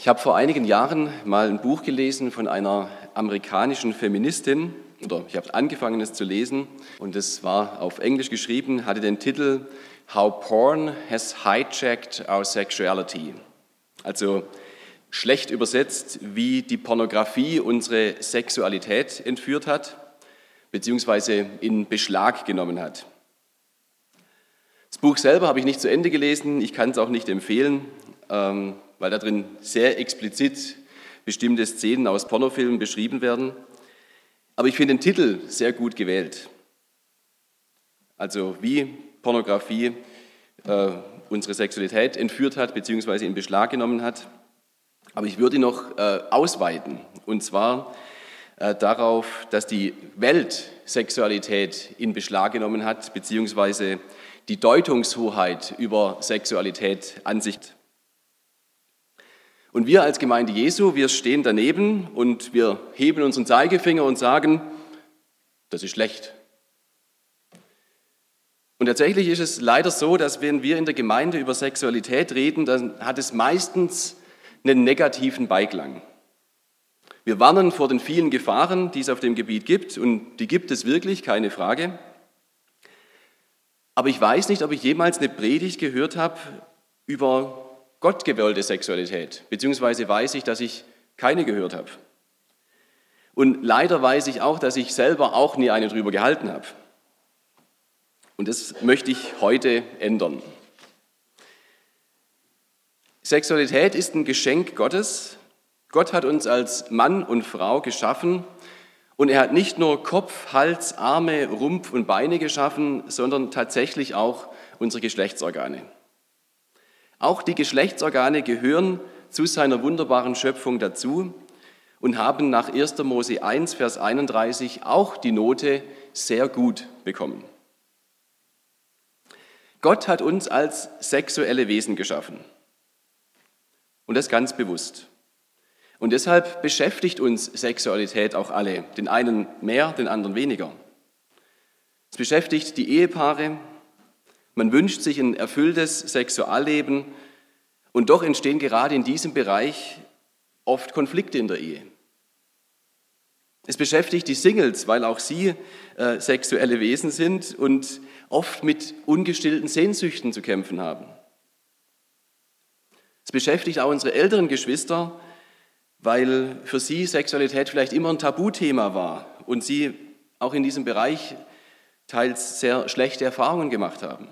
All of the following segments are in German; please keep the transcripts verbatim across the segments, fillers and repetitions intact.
Ich habe vor einigen Jahren mal ein Buch gelesen von einer amerikanischen Feministin, oder ich habe angefangen es zu lesen, und es war auf Englisch geschrieben, hatte den Titel How Porn Has Hijacked Our Sexuality. Also schlecht übersetzt, wie die Pornografie unsere Sexualität entführt hat, beziehungsweise in Beschlag genommen hat. Das Buch selber habe ich nicht zu Ende gelesen, ich kann es auch nicht empfehlen, ähm, weil da drin sehr explizit bestimmte Szenen aus Pornofilmen beschrieben werden. Aber ich finde den Titel sehr gut gewählt. Also wie Pornografie äh, unsere Sexualität entführt hat, beziehungsweise in Beschlag genommen hat. Aber ich würde ihn noch äh, ausweiten, und zwar äh, darauf, dass die Welt Sexualität in Beschlag genommen hat, beziehungsweise die Deutungshoheit über Sexualität an sich. Und wir als Gemeinde Jesu, wir stehen daneben und wir heben unseren Zeigefinger und sagen, das ist schlecht. Und tatsächlich ist es leider so, dass wenn wir in der Gemeinde über Sexualität reden, dann hat es meistens einen negativen Beiklang. Wir warnen vor den vielen Gefahren, die es auf dem Gebiet gibt, und die gibt es wirklich, keine Frage. Aber ich weiß nicht, ob ich jemals eine Predigt gehört habe über gottgewollte Sexualität, beziehungsweise weiß ich, dass ich keine gehört habe. Und leider weiß ich auch, dass ich selber auch nie eine drüber gehalten habe. Und das möchte ich heute ändern. Sexualität ist ein Geschenk Gottes. Gott hat uns als Mann und Frau geschaffen, und er hat nicht nur Kopf, Hals, Arme, Rumpf und Beine geschaffen, sondern tatsächlich auch unsere Geschlechtsorgane. Auch die Geschlechtsorgane gehören zu seiner wunderbaren Schöpfung dazu und haben nach erster Mose eins, Vers einunddreißig auch die Note sehr gut bekommen. Gott hat uns als sexuelle Wesen geschaffen. Und das ganz bewusst. Und deshalb beschäftigt uns Sexualität auch alle, den einen mehr, den anderen weniger. Es beschäftigt die Ehepaare, man wünscht sich ein erfülltes Sexualleben, und doch entstehen gerade in diesem Bereich oft Konflikte in der Ehe. Es beschäftigt die Singles, weil auch sie äh, sexuelle Wesen sind und oft mit ungestillten Sehnsüchten zu kämpfen haben. Es beschäftigt auch unsere älteren Geschwister, weil für sie Sexualität vielleicht immer ein Tabuthema war und sie auch in diesem Bereich teils sehr schlechte Erfahrungen gemacht haben.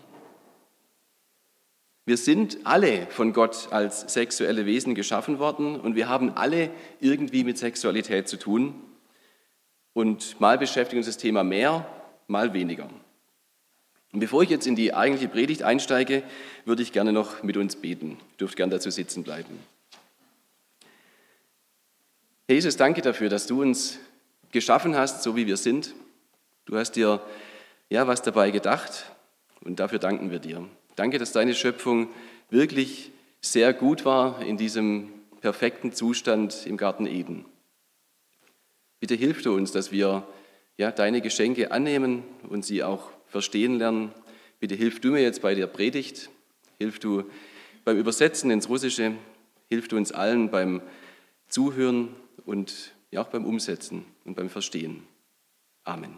Wir sind alle von Gott als sexuelle Wesen geschaffen worden und wir haben alle irgendwie mit Sexualität zu tun. Und mal beschäftigt uns das Thema mehr, mal weniger. Und bevor ich jetzt in die eigentliche Predigt einsteige, würde ich gerne noch mit uns beten. Ihr dürft gerne dazu sitzen bleiben. Herr Jesus, danke dafür, dass du uns geschaffen hast, so wie wir sind. Du hast dir ja was dabei gedacht, und dafür danken wir dir. Danke, dass deine Schöpfung wirklich sehr gut war in diesem perfekten Zustand im Garten Eden. Bitte hilf du uns, dass wir ja, deine Geschenke annehmen und sie auch verstehen lernen. Bitte hilf du mir jetzt bei der Predigt, hilf du beim Übersetzen ins Russische, hilf du uns allen beim Zuhören und ja auch beim Umsetzen und beim Verstehen. Amen.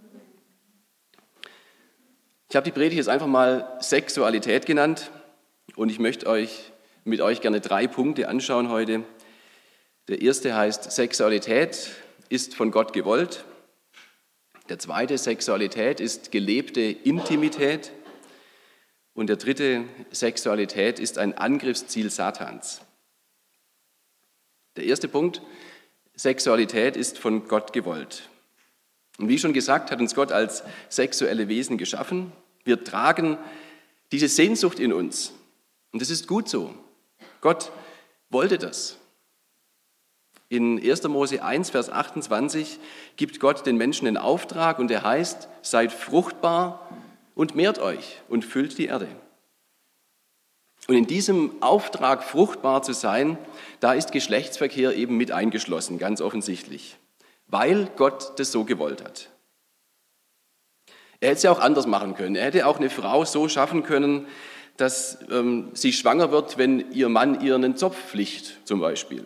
Ich habe die Predigt jetzt einfach mal Sexualität genannt, und ich möchte euch mit euch gerne drei Punkte anschauen heute. Der erste heißt, Sexualität ist von Gott gewollt. Der zweite, Sexualität ist gelebte Intimität. Und der dritte, Sexualität ist ein Angriffsziel Satans. Der erste Punkt, Sexualität ist von Gott gewollt. Und wie schon gesagt, hat uns Gott als sexuelle Wesen geschaffen. Wir tragen diese Sehnsucht in uns. Und das ist gut so. Gott wollte das. In erster Mose eins, Vers achtundzwanzig gibt Gott den Menschen den Auftrag, und der heißt, seid fruchtbar und mehrt euch und füllt die Erde. Und in diesem Auftrag, fruchtbar zu sein, da ist Geschlechtsverkehr eben mit eingeschlossen, ganz offensichtlich, weil Gott das so gewollt hat. Er hätte es ja auch anders machen können. Er hätte auch eine Frau so schaffen können, dass ähm, sie schwanger wird, wenn ihr Mann ihr einen Zopf flicht, zum Beispiel.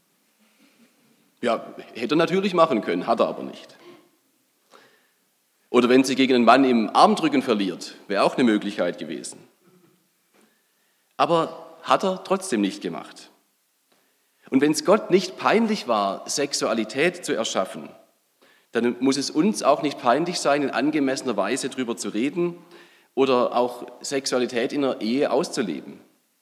Ja, hätte er natürlich machen können, hat er aber nicht. Oder wenn sie gegen einen Mann im Armdrücken verliert, wäre auch eine Möglichkeit gewesen. Aber hat er trotzdem nicht gemacht. Und wenn es Gott nicht peinlich war, Sexualität zu erschaffen, dann muss es uns auch nicht peinlich sein, in angemessener Weise darüber zu reden oder auch Sexualität in der Ehe auszuleben.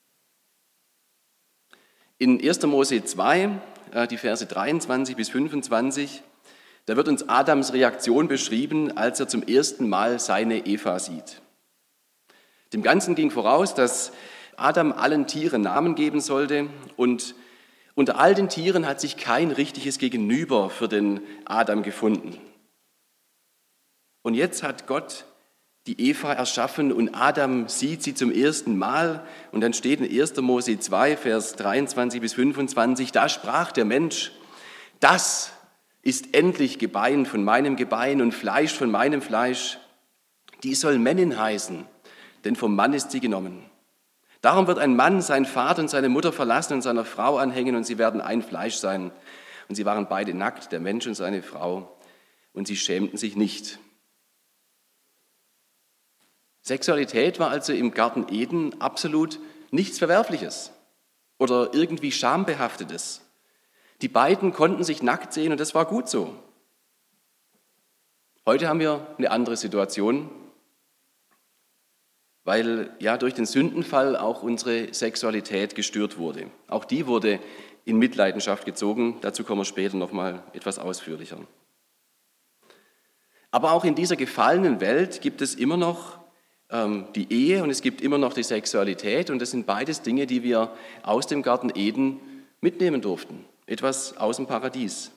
In erster Mose zwei, die Verse dreiundzwanzig bis fünfundzwanzig, da wird uns Adams Reaktion beschrieben, als er zum ersten Mal seine Eva sieht. Dem Ganzen ging voraus, dass Adam allen Tieren Namen geben sollte und unter all den Tieren hat sich kein richtiges Gegenüber für den Adam gefunden. Und jetzt hat Gott die Eva erschaffen und Adam sieht sie zum ersten Mal. Und dann steht in erster Mose zwei, Vers dreiundzwanzig bis fünfundzwanzig, da sprach der Mensch, das ist endlich Gebein von meinem Gebein und Fleisch von meinem Fleisch. Die soll Männin heißen, denn vom Mann ist sie genommen. Darum wird ein Mann seinen Vater und seine Mutter verlassen und seiner Frau anhängen und sie werden ein Fleisch sein. Und sie waren beide nackt, der Mensch und seine Frau, und sie schämten sich nicht. Sexualität war also im Garten Eden absolut nichts Verwerfliches oder irgendwie Schambehaftetes. Die beiden konnten sich nackt sehen und das war gut so. Heute haben wir eine andere Situation, weil ja durch den Sündenfall auch unsere Sexualität gestört wurde. Auch die wurde in Mitleidenschaft gezogen. Dazu kommen wir später noch mal etwas ausführlicher. Aber auch in dieser gefallenen Welt gibt es immer noch ähm, die Ehe und es gibt immer noch die Sexualität. Und das sind beides Dinge, die wir aus dem Garten Eden mitnehmen durften. Etwas aus dem Paradies.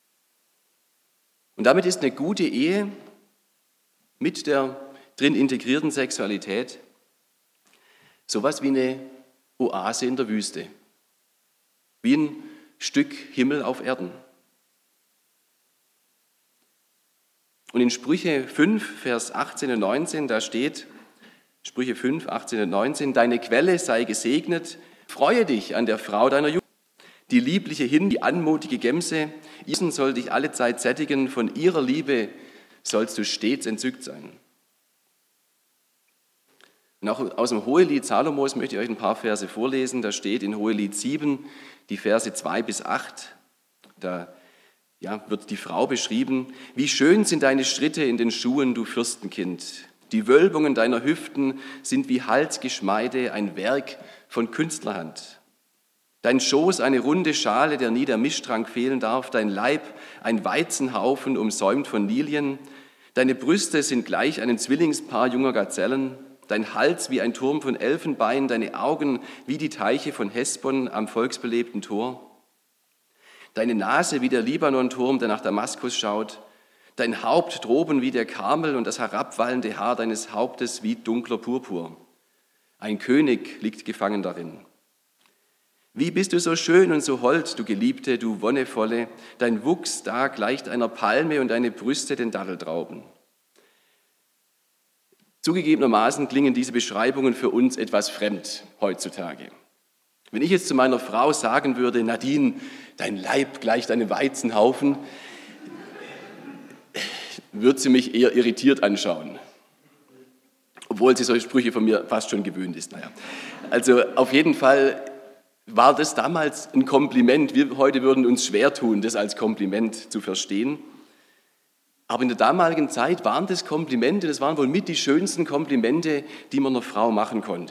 Und damit ist eine gute Ehe mit der drin integrierten Sexualität sowas wie eine Oase in der Wüste, wie ein Stück Himmel auf Erden. Und in Sprüche fünf, Vers achtzehn und neunzehn, da steht, Sprüche fünf, achtzehn und neunzehn, deine Quelle sei gesegnet, freue dich an der Frau deiner Jugend. Die liebliche Hin, die anmutige Gemse, diesen soll dich alle Zeit sättigen, von ihrer Liebe sollst du stets entzückt sein. Und auch aus dem Hohelied Salomos möchte ich euch ein paar Verse vorlesen. Da steht in Hohelied sieben, die Verse zwei bis acht, da ja, wird die Frau beschrieben. Wie schön sind deine Schritte in den Schuhen, du Fürstenkind. Die Wölbungen deiner Hüften sind wie Halsgeschmeide, ein Werk von Künstlerhand. Dein Schoß eine runde Schale, der nie der Mischtrank fehlen darf. Dein Leib ein Weizenhaufen, umsäumt von Lilien. Deine Brüste sind gleich einem Zwillingspaar junger Gazellen. Dein Hals wie ein Turm von Elfenbein, deine Augen wie die Teiche von Hesbon am volksbelebten Tor. Deine Nase wie der Libanon-Turm, der nach Damaskus schaut. Dein Haupt droben wie der Karmel und das herabwallende Haar deines Hauptes wie dunkler Purpur. Ein König liegt gefangen darin. Wie bist du so schön und so hold, du Geliebte, du Wonnevolle, dein Wuchs da gleicht einer Palme und deine Brüste den Datteltrauben. Zugegebenermaßen klingen diese Beschreibungen für uns etwas fremd heutzutage. Wenn ich jetzt zu meiner Frau sagen würde, Nadine, dein Leib gleicht einem Weizenhaufen, würde sie mich eher irritiert anschauen. Obwohl sie solche Sprüche von mir fast schon gewöhnt ist. Naja. Also auf jeden Fall war das damals ein Kompliment. Wir heute würden uns schwer tun, das als Kompliment zu verstehen. Aber in der damaligen Zeit waren das Komplimente, das waren wohl mit die schönsten Komplimente, die man einer Frau machen konnte.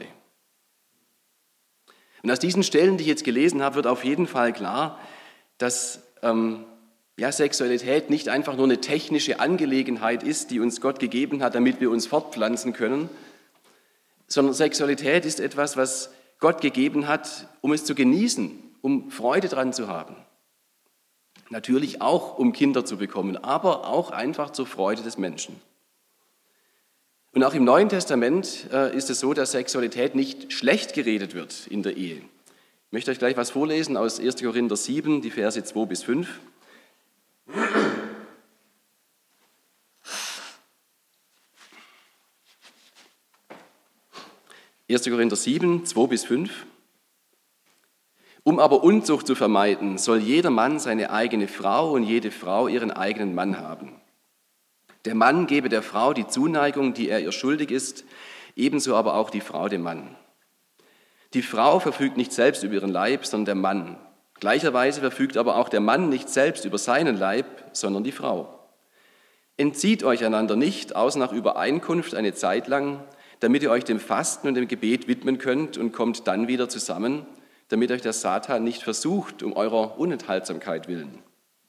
Und aus diesen Stellen, die ich jetzt gelesen habe, wird auf jeden Fall klar, dass ähm, ja, Sexualität nicht einfach nur eine technische Angelegenheit ist, die uns Gott gegeben hat, damit wir uns fortpflanzen können, sondern Sexualität ist etwas, was Gott gegeben hat, um es zu genießen, um Freude dran zu haben. Natürlich auch, um Kinder zu bekommen, aber auch einfach zur Freude des Menschen. Und auch im Neuen Testament äh, ist es so, dass Sexualität nicht schlecht geredet wird in der Ehe. Ich möchte euch gleich was vorlesen aus erster Korinther sieben, die Verse zwei bis fünf. erster Korinther sieben, zwei bis fünf. Um aber Unzucht zu vermeiden, soll jeder Mann seine eigene Frau und jede Frau ihren eigenen Mann haben. Der Mann gebe der Frau die Zuneigung, die er ihr schuldig ist, ebenso aber auch die Frau dem Mann. Die Frau verfügt nicht selbst über ihren Leib, sondern der Mann. Gleicherweise verfügt aber auch der Mann nicht selbst über seinen Leib, sondern die Frau. Entzieht euch einander nicht, außer nach Übereinkunft eine Zeit lang, damit ihr euch dem Fasten und dem Gebet widmen könnt und kommt dann wieder zusammen, damit euch der Satan nicht versucht, um eurer Unenthaltsamkeit willen.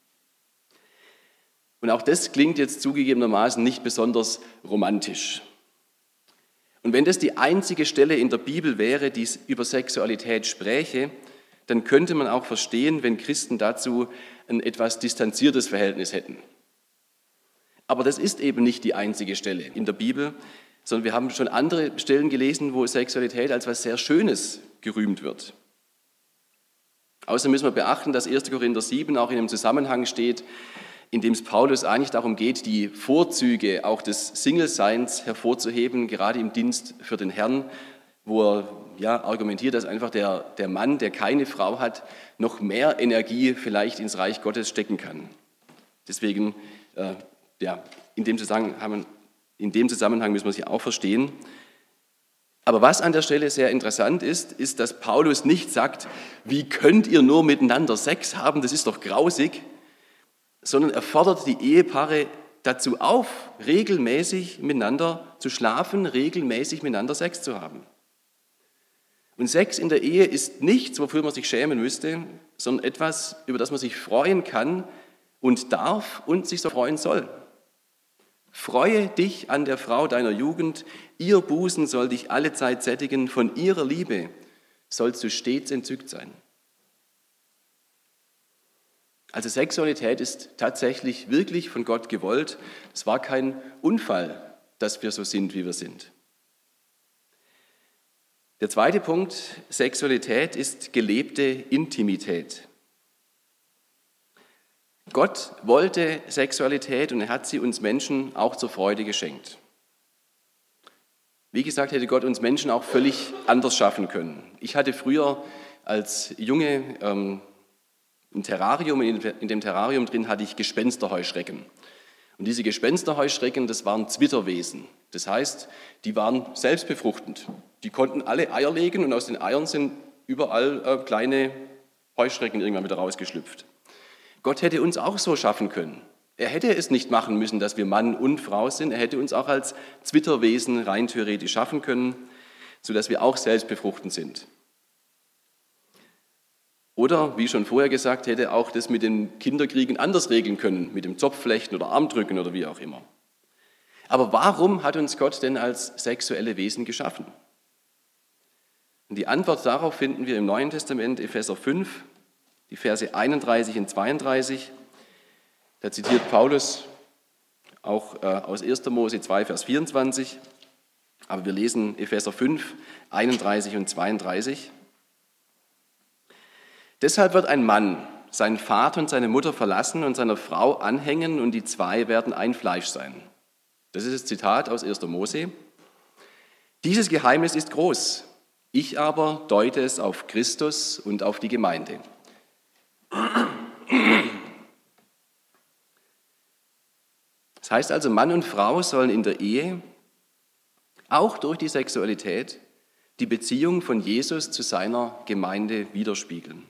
Und auch das klingt jetzt zugegebenermaßen nicht besonders romantisch. Und wenn das die einzige Stelle in der Bibel wäre, die über Sexualität spräche, dann könnte man auch verstehen, wenn Christen dazu ein etwas distanziertes Verhältnis hätten. Aber das ist eben nicht die einzige Stelle in der Bibel, sondern wir haben schon andere Stellen gelesen, wo Sexualität als etwas sehr Schönes gerühmt wird. Außerdem müssen wir beachten, dass erster Korinther sieben auch in einem Zusammenhang steht, in dem es Paulus eigentlich darum geht, die Vorzüge auch des Single-Seins hervorzuheben, gerade im Dienst für den Herrn, wo er ja, argumentiert, dass einfach der, der Mann, der keine Frau hat, noch mehr Energie vielleicht ins Reich Gottes stecken kann. Deswegen, äh, ja, in dem Zusammenhang, in dem Zusammenhang müssen wir sie auch verstehen. Aber was an der Stelle sehr interessant ist, ist, dass Paulus nicht sagt, wie könnt ihr nur miteinander Sex haben, das ist doch grausig, sondern er fordert die Ehepaare dazu auf, regelmäßig miteinander zu schlafen, regelmäßig miteinander Sex zu haben. Und Sex in der Ehe ist nichts, wofür man sich schämen müsste, sondern etwas, über das man sich freuen kann und darf und sich so freuen soll. Freue dich an der Frau deiner Jugend, ihr Busen soll dich allezeit sättigen, von ihrer Liebe sollst du stets entzückt sein. Also Sexualität ist tatsächlich wirklich von Gott gewollt. Es war kein Unfall, dass wir so sind, wie wir sind. Der zweite Punkt, Sexualität ist gelebte Intimität. Gott wollte Sexualität und er hat sie uns Menschen auch zur Freude geschenkt. Wie gesagt, hätte Gott uns Menschen auch völlig anders schaffen können. Ich hatte früher als Junge ähm, ein Terrarium, in dem Terrarium drin hatte ich Gespensterheuschrecken. Und diese Gespensterheuschrecken, das waren Zwitterwesen. Das heißt, die waren selbstbefruchtend. Die konnten alle Eier legen und aus den Eiern sind überall äh, kleine Heuschrecken irgendwann wieder rausgeschlüpft. Gott hätte uns auch so schaffen können. Er hätte es nicht machen müssen, dass wir Mann und Frau sind. Er hätte uns auch als Zwitterwesen rein theoretisch schaffen können, sodass wir auch selbstbefruchtend sind. Oder, wie schon vorher gesagt, hätte auch das mit den Kinderkriegen anders regeln können, mit dem Zopfflechten oder Armdrücken oder wie auch immer. Aber warum hat uns Gott denn als sexuelle Wesen geschaffen? Und die Antwort darauf finden wir im Neuen Testament, Epheser fünf, die Verse einunddreißig und zweiunddreißig. Da zitiert Paulus auch äh, aus erster Mose zwei, Vers vierundzwanzig. Aber wir lesen Epheser fünf, einunddreißig und zweiunddreißig. Deshalb wird ein Mann seinen Vater und seine Mutter verlassen und seiner Frau anhängen und die zwei werden ein Fleisch sein. Das ist das Zitat aus erster Mose. Dieses Geheimnis ist groß. Ich aber deute es auf Christus und auf die Gemeinde. Das heißt also, Mann und Frau sollen in der Ehe, auch durch die Sexualität, die Beziehung von Jesus zu seiner Gemeinde widerspiegeln.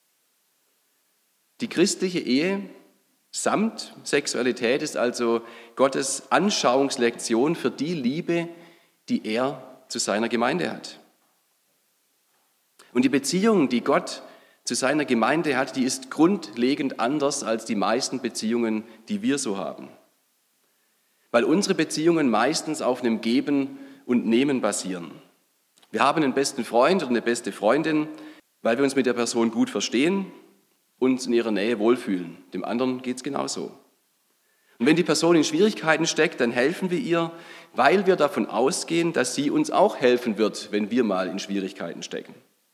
Die christliche Ehe samt Sexualität ist also Gottes Anschauungslektion für die Liebe, die er zu seiner Gemeinde hat. Und die Beziehung, die Gott zu seiner Gemeinde hat, die ist grundlegend anders als die meisten Beziehungen, die wir so haben. Weil unsere Beziehungen meistens auf einem Geben und Nehmen basieren. Wir haben einen besten Freund oder eine beste Freundin, weil wir uns mit der Person gut verstehen, uns in ihrer Nähe wohlfühlen. Dem anderen geht es genauso. Und wenn die Person in Schwierigkeiten steckt, dann helfen wir ihr, weil wir davon ausgehen, dass sie uns auch helfen wird, wenn wir mal in Schwierigkeiten stecken.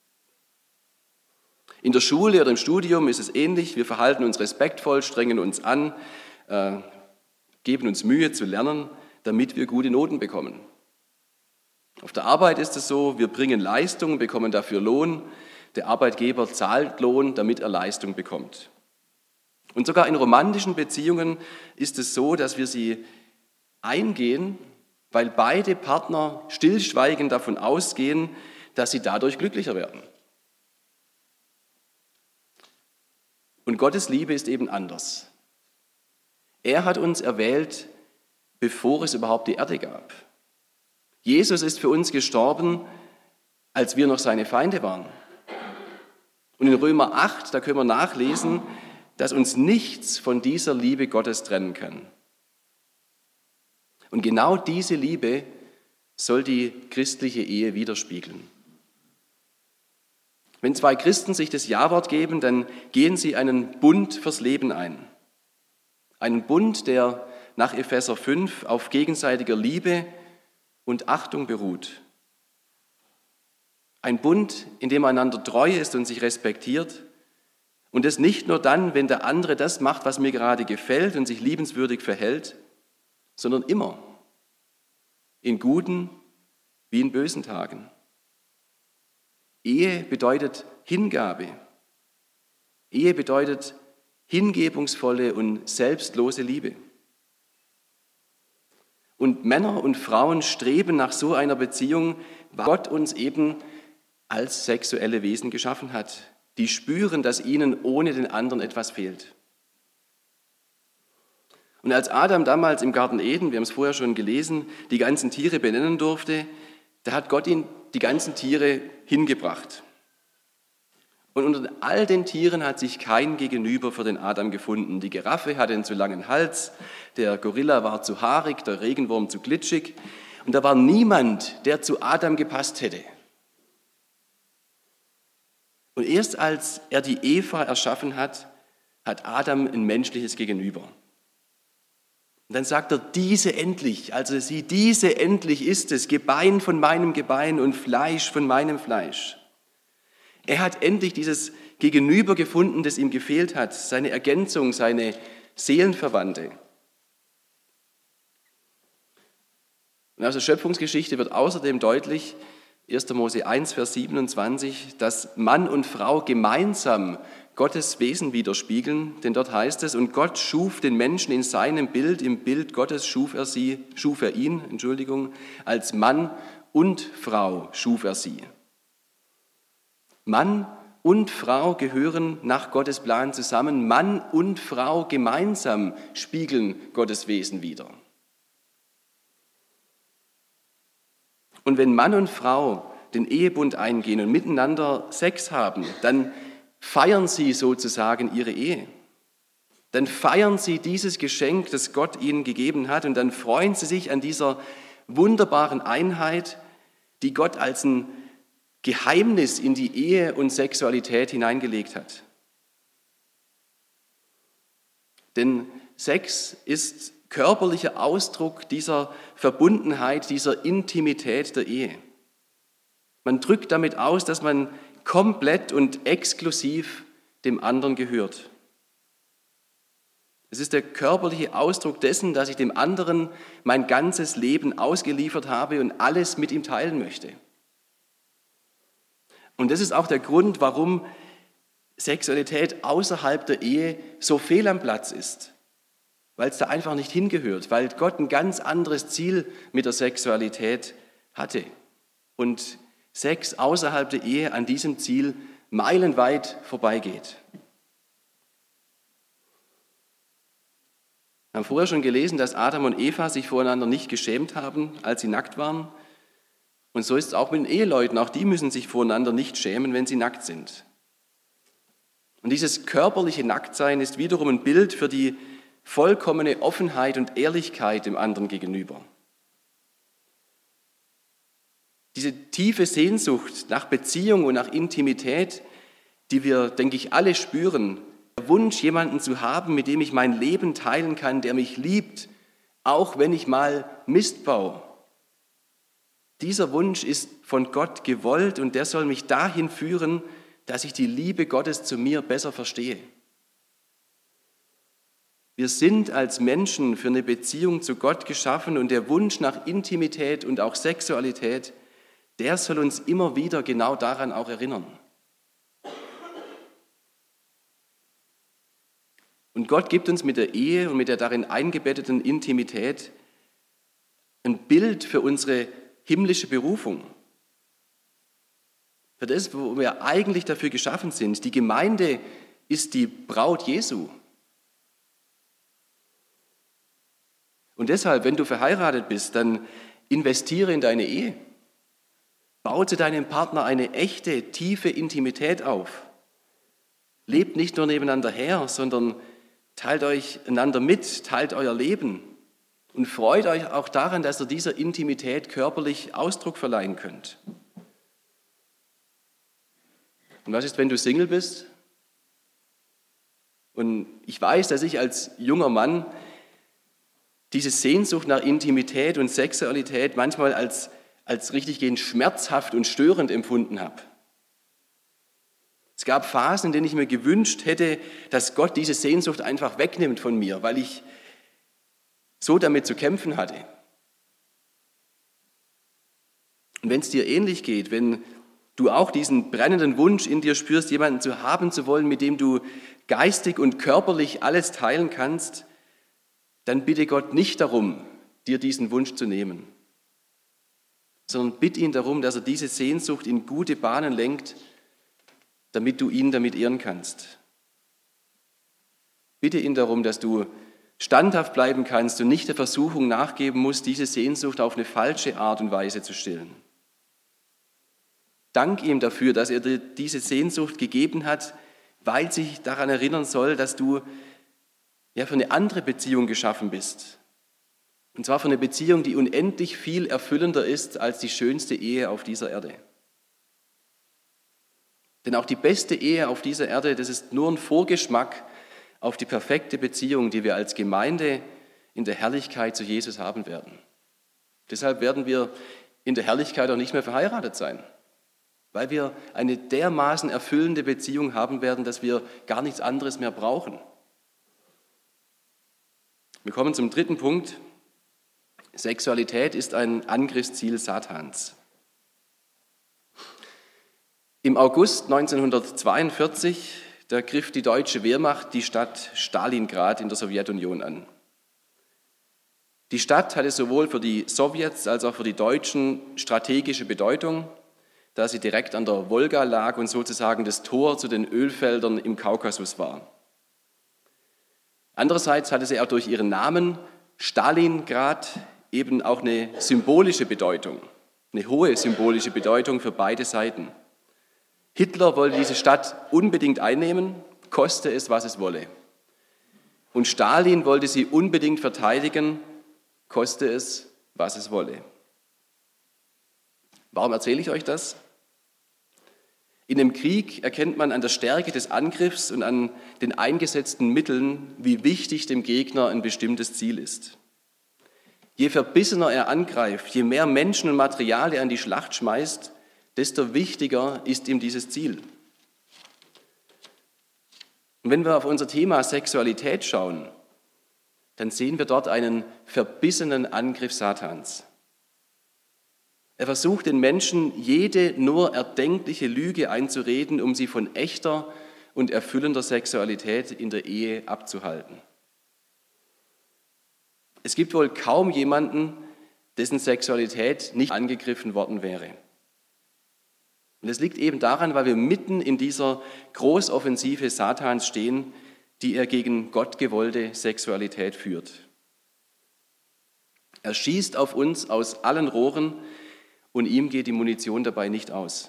In der Schule oder im Studium ist es ähnlich. Wir verhalten uns respektvoll, strengen uns an, äh, geben uns Mühe zu lernen, damit wir gute Noten bekommen. Auf der Arbeit ist es so, wir bringen Leistung, bekommen dafür Lohn. Der Arbeitgeber zahlt Lohn, damit er Leistung bekommt. Und sogar in romantischen Beziehungen ist es so, dass wir sie eingehen, weil beide Partner stillschweigend davon ausgehen, dass sie dadurch glücklicher werden. Und Gottes Liebe ist eben anders. Er hat uns erwählt, bevor es überhaupt die Erde gab. Jesus ist für uns gestorben, als wir noch seine Feinde waren. Und in Römer acht, da können wir nachlesen, dass uns nichts von dieser Liebe Gottes trennen kann. Und genau diese Liebe soll die christliche Ehe widerspiegeln. Wenn zwei Christen sich das Ja-Wort geben, dann gehen sie einen Bund fürs Leben ein. Einen Bund, der nach Epheser fünf auf gegenseitiger Liebe und Achtung beruht. Ein Bund, in dem einander treu ist und sich respektiert. Und das nicht nur dann, wenn der andere das macht, was mir gerade gefällt und sich liebenswürdig verhält, sondern immer. In guten wie in bösen Tagen. Ehe bedeutet Hingabe. Ehe bedeutet hingebungsvolle und selbstlose Liebe. Und Männer und Frauen streben nach so einer Beziehung, weil Gott uns eben als sexuelle Wesen geschaffen hat. Die spüren, dass ihnen ohne den anderen etwas fehlt. Und als Adam damals im Garten Eden, wir haben es vorher schon gelesen, die ganzen Tiere benennen durfte, da hat Gott ihn die ganzen Tiere hingebracht. Und unter all den Tieren hat sich kein Gegenüber für den Adam gefunden. Die Giraffe hatte einen zu langen Hals, der Gorilla war zu haarig, der Regenwurm zu glitschig. Und da war niemand, der zu Adam gepasst hätte. Und erst als er die Eva erschaffen hat, hat Adam ein menschliches Gegenüber. Und dann sagt er, diese endlich, also sie, diese endlich ist es, Gebein von meinem Gebein und Fleisch von meinem Fleisch. Er hat endlich dieses Gegenüber gefunden, das ihm gefehlt hat, seine Ergänzung, seine Seelenverwandte. Und aus der Schöpfungsgeschichte wird außerdem deutlich, erster Mose eins, Vers siebenundzwanzig, dass Mann und Frau gemeinsam Gottes Wesen widerspiegeln, denn dort heißt es, und Gott schuf den Menschen in seinem Bild, im Bild Gottes schuf er sie, schuf er ihn, Entschuldigung, als Mann und Frau schuf er sie. Mann und Frau gehören nach Gottes Plan zusammen. Mann und Frau gemeinsam spiegeln Gottes Wesen wider. Und wenn Mann und Frau den Ehebund eingehen und miteinander Sex haben, dann feiern sie sozusagen ihre Ehe. Dann feiern sie dieses Geschenk, das Gott ihnen gegeben hat, und dann freuen sie sich an dieser wunderbaren Einheit, die Gott als ein Geheimnis in die Ehe und Sexualität hineingelegt hat. Denn Sex ist körperlicher Ausdruck dieser Verbundenheit, dieser Intimität der Ehe. Man drückt damit aus, dass man komplett und exklusiv dem anderen gehört. Es ist der körperliche Ausdruck dessen, dass ich dem anderen mein ganzes Leben ausgeliefert habe und alles mit ihm teilen möchte. Und das ist auch der Grund, warum Sexualität außerhalb der Ehe so fehl am Platz ist. Weil es da einfach nicht hingehört, weil Gott ein ganz anderes Ziel mit der Sexualität hatte. Und Sex außerhalb der Ehe an diesem Ziel meilenweit vorbeigeht. Wir haben vorher schon gelesen, dass Adam und Eva sich voreinander nicht geschämt haben, als sie nackt waren. Und so ist es auch mit den Eheleuten. Auch die müssen sich voreinander nicht schämen, wenn sie nackt sind. Und dieses körperliche Nacktsein ist wiederum ein Bild für die vollkommene Offenheit und Ehrlichkeit dem anderen gegenüber. Diese tiefe Sehnsucht nach Beziehung und nach Intimität, die wir, denke ich, alle spüren, der Wunsch, jemanden zu haben, mit dem ich mein Leben teilen kann, der mich liebt, auch wenn ich mal Mist baue. Dieser Wunsch ist von Gott gewollt und der soll mich dahin führen, dass ich die Liebe Gottes zu mir besser verstehe. Wir sind als Menschen für eine Beziehung zu Gott geschaffen und der Wunsch nach Intimität und auch Sexualität, der soll uns immer wieder genau daran auch erinnern. Und Gott gibt uns mit der Ehe und mit der darin eingebetteten Intimität ein Bild für unsere himmlische Berufung. Für das, wo wir eigentlich dafür geschaffen sind. Die Gemeinde ist die Braut Jesu. Und deshalb, wenn du verheiratet bist, dann investiere in deine Ehe. Baue zu deinem Partner eine echte, tiefe Intimität auf. Lebt nicht nur nebeneinander her, sondern teilt euch einander mit, teilt euer Leben und freut euch auch daran, dass ihr dieser Intimität körperlich Ausdruck verleihen könnt. Und was ist, wenn du Single bist? Und ich weiß, dass ich als junger Mann diese Sehnsucht nach Intimität und Sexualität manchmal als, als richtiggehend schmerzhaft und störend empfunden habe. Es gab Phasen, in denen ich mir gewünscht hätte, dass Gott diese Sehnsucht einfach wegnimmt von mir, weil ich so damit zu kämpfen hatte. Und wenn es dir ähnlich geht, wenn du auch diesen brennenden Wunsch in dir spürst, jemanden zu haben zu wollen, mit dem du geistig und körperlich alles teilen kannst, dann bitte Gott nicht darum, dir diesen Wunsch zu nehmen, sondern bitte ihn darum, dass er diese Sehnsucht in gute Bahnen lenkt, damit du ihn damit ehren kannst. Bitte ihn darum, dass du standhaft bleiben kannst und nicht der Versuchung nachgeben musst, diese Sehnsucht auf eine falsche Art und Weise zu stillen. Dank ihm dafür, dass er dir diese Sehnsucht gegeben hat, weil sie dich daran erinnern soll, dass du ja für eine andere Beziehung geschaffen bist. Und zwar für eine Beziehung, die unendlich viel erfüllender ist als die schönste Ehe auf dieser Erde. Denn auch die beste Ehe auf dieser Erde, das ist nur ein Vorgeschmack auf die perfekte Beziehung, die wir als Gemeinde in der Herrlichkeit zu Jesus haben werden. Deshalb werden wir in der Herrlichkeit auch nicht mehr verheiratet sein, weil wir eine dermaßen erfüllende Beziehung haben werden, dass wir gar nichts anderes mehr brauchen. Wir kommen zum dritten Punkt. Sexualität ist ein Angriffsziel Satans. Im August neunzehnhundertzweiundvierzig, da griff die deutsche Wehrmacht die Stadt Stalingrad in der Sowjetunion an. Die Stadt hatte sowohl für die Sowjets als auch für die Deutschen strategische Bedeutung, da sie direkt an der Wolga lag und sozusagen das Tor zu den Ölfeldern im Kaukasus war. Andererseits hatte sie auch durch ihren Namen Stalingrad eben auch eine symbolische Bedeutung, eine hohe symbolische Bedeutung für beide Seiten. Hitler wollte diese Stadt unbedingt einnehmen, koste es, was es wolle. Und Stalin wollte sie unbedingt verteidigen, koste es, was es wolle. Warum erzähle ich euch das? In dem Krieg erkennt man an der Stärke des Angriffs und an den eingesetzten Mitteln, wie wichtig dem Gegner ein bestimmtes Ziel ist. Je verbissener er angreift, je mehr Menschen und Material er an die Schlacht schmeißt, desto wichtiger ist ihm dieses Ziel. Und wenn wir auf unser Thema Sexualität schauen, dann sehen wir dort einen verbissenen Angriff Satans. Er versucht den Menschen jede nur erdenkliche Lüge einzureden, um sie von echter und erfüllender Sexualität in der Ehe abzuhalten. Es gibt wohl kaum jemanden, dessen Sexualität nicht angegriffen worden wäre. Und das liegt eben daran, weil wir mitten in dieser Großoffensive Satans stehen, die er gegen Gott gewollte Sexualität führt. Er schießt auf uns aus allen Rohren und ihm geht die Munition dabei nicht aus.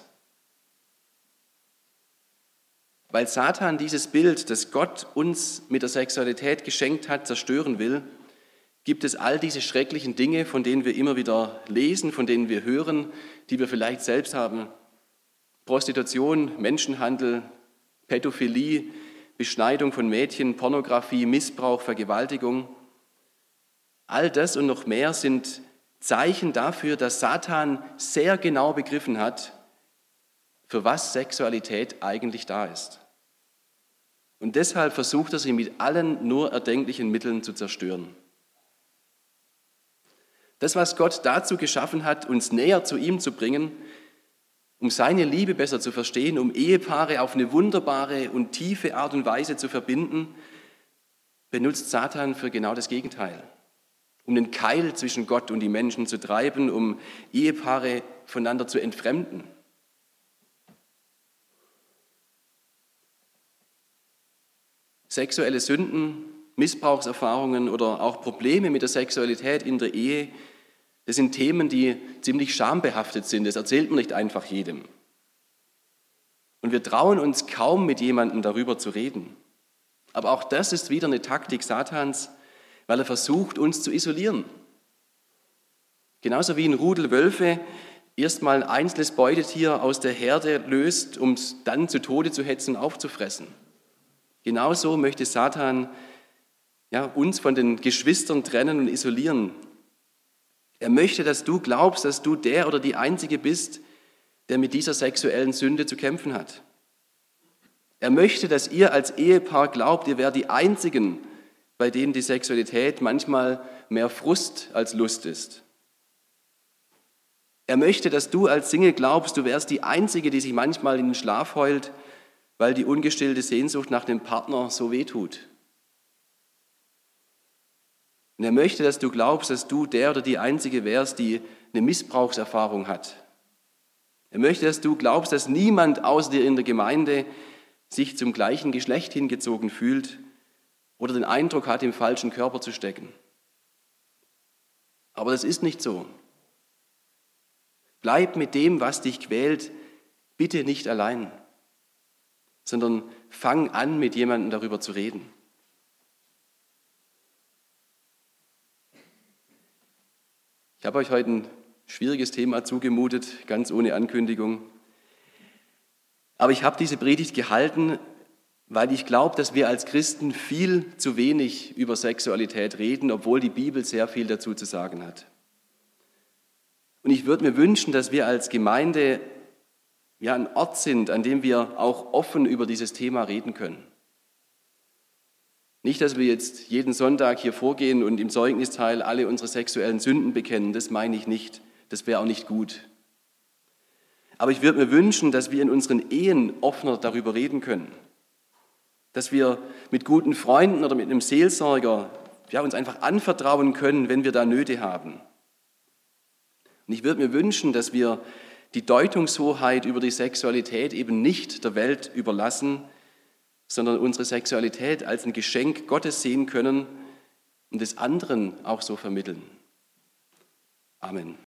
Weil Satan dieses Bild, das Gott uns mit der Sexualität geschenkt hat, zerstören will, gibt es all diese schrecklichen Dinge, von denen wir immer wieder lesen, von denen wir hören, die wir vielleicht selbst haben. Prostitution, Menschenhandel, Pädophilie, Beschneidung von Mädchen, Pornografie, Missbrauch, Vergewaltigung. All das und noch mehr sind Zeichen dafür, dass Satan sehr genau begriffen hat, für was Sexualität eigentlich da ist. Und deshalb versucht er sie mit allen nur erdenklichen Mitteln zu zerstören. Das, was Gott dazu geschaffen hat, uns näher zu ihm zu bringen, um seine Liebe besser zu verstehen, um Ehepaare auf eine wunderbare und tiefe Art und Weise zu verbinden, benutzt Satan für genau das Gegenteil. Um den Keil zwischen Gott und die Menschen zu treiben, um Ehepaare voneinander zu entfremden. Sexuelle Sünden, Missbrauchserfahrungen oder auch Probleme mit der Sexualität in der Ehe, das sind Themen, die ziemlich schambehaftet sind. Das erzählt man nicht einfach jedem. Und wir trauen uns kaum, mit jemandem darüber zu reden. Aber auch das ist wieder eine Taktik Satans, weil er versucht, uns zu isolieren. Genauso wie ein Rudel Wölfe erstmal ein einzelnes Beutetier aus der Herde löst, um es dann zu Tode zu hetzen und aufzufressen. Genauso möchte Satan ja, uns von den Geschwistern trennen und isolieren. Er möchte, dass du glaubst, dass du der oder die Einzige bist, der mit dieser sexuellen Sünde zu kämpfen hat. Er möchte, dass ihr als Ehepaar glaubt, ihr wärt die Einzigen, bei denen die Sexualität manchmal mehr Frust als Lust ist. Er möchte, dass du als Single glaubst, du wärst die Einzige, die sich manchmal in den Schlaf heult, weil die ungestillte Sehnsucht nach dem Partner so wehtut. Und er möchte, dass du glaubst, dass du der oder die Einzige wärst, die eine Missbrauchserfahrung hat. Er möchte, dass du glaubst, dass niemand außer dir in der Gemeinde sich zum gleichen Geschlecht hingezogen fühlt oder den Eindruck hat, im falschen Körper zu stecken. Aber das ist nicht so. Bleib mit dem, was dich quält, bitte nicht allein, sondern fang an, mit jemandem darüber zu reden. Ich habe euch heute ein schwieriges Thema zugemutet, ganz ohne Ankündigung. Aber ich habe diese Predigt gehalten, weil ich glaube, dass wir als Christen viel zu wenig über Sexualität reden, obwohl die Bibel sehr viel dazu zu sagen hat. Und ich würde mir wünschen, dass wir als Gemeinde ja ein Ort sind, an dem wir auch offen über dieses Thema reden können. Nicht, dass wir jetzt jeden Sonntag hier vorgehen und im Zeugnisteil alle unsere sexuellen Sünden bekennen, das meine ich nicht, das wäre auch nicht gut. Aber ich würde mir wünschen, dass wir in unseren Ehen offener darüber reden können. Dass wir mit guten Freunden oder mit einem Seelsorger ja, uns einfach anvertrauen können, wenn wir da Nöte haben. Und ich würde mir wünschen, dass wir die Deutungshoheit über die Sexualität eben nicht der Welt überlassen, sondern unsere Sexualität als ein Geschenk Gottes sehen können und es anderen auch so vermitteln. Amen.